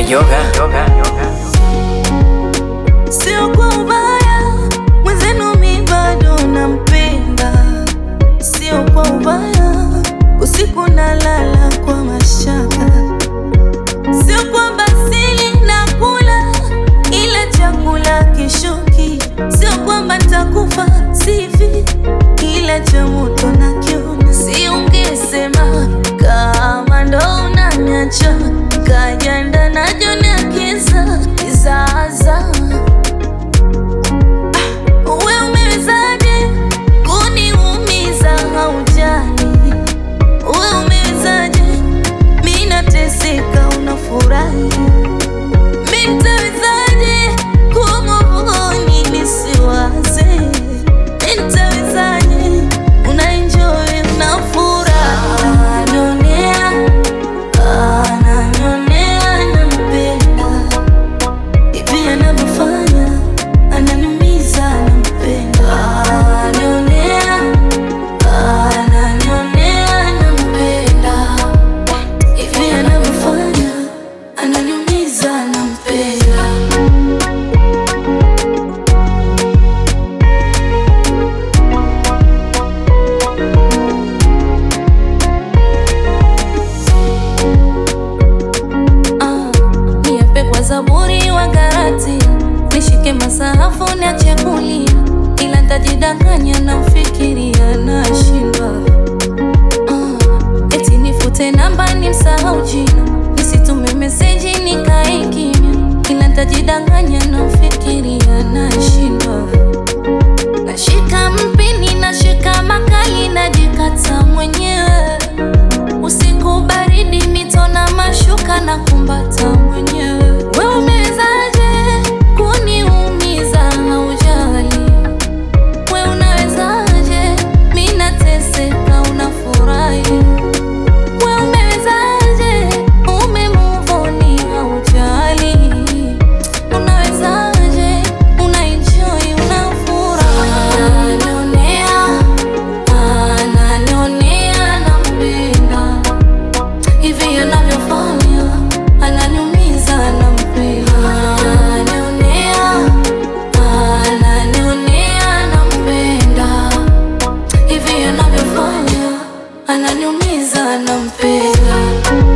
Sio kwa ubaya, mwenzenu mi bado nampenda. Sio kwa ubaya, usiku nalala kwa mashaka. Sio kwamba sili nakula, ila chakula kishuki. Sio kwamba nitakufa sifi, ila cha moto nakiona. Si ungesema kama ndo unaniacha, kajanda najona kisa kizaza. Uwe umewezaje kuniumiza haujali? Uwe umewezaje mimi nateseka unafurahi? Mimi nitawezaje kumuvuni nisiwaze? Nitawezaje unaenjoy unafurahi? Ananionea nampenda, hivi anavyofanya ananiumiza nampenda. Ananionea nampenda, hivi anavyofanya ananiumiza nampenda. Niape kwa Zaburi wa Garati, nishike masahafu niache kulia, ila nitajidanganya na fikiria nashindwa. Eti nifute namba nimsahau jina, nisitume meseji nikae kimya, ila nitajidanganya na fikiria nashindwa. Nashika mpini, nashika makali, najikata mwenyewe. Usiku baridi, mito na mashuka na kumbata mwenyewe. Wewe umewezaje kuniumiza haujali? Wewe unawezaje mimi nateseka unafurahi? Wewe umewezaje umemove on haujali? Unawezaje unaenjoy unafurahi? Ananionea nampenda, hivi anavyofanya ananiumiza nampenda. Ananionea nampenda, hivi anavyofanya ananiumiza nampenda.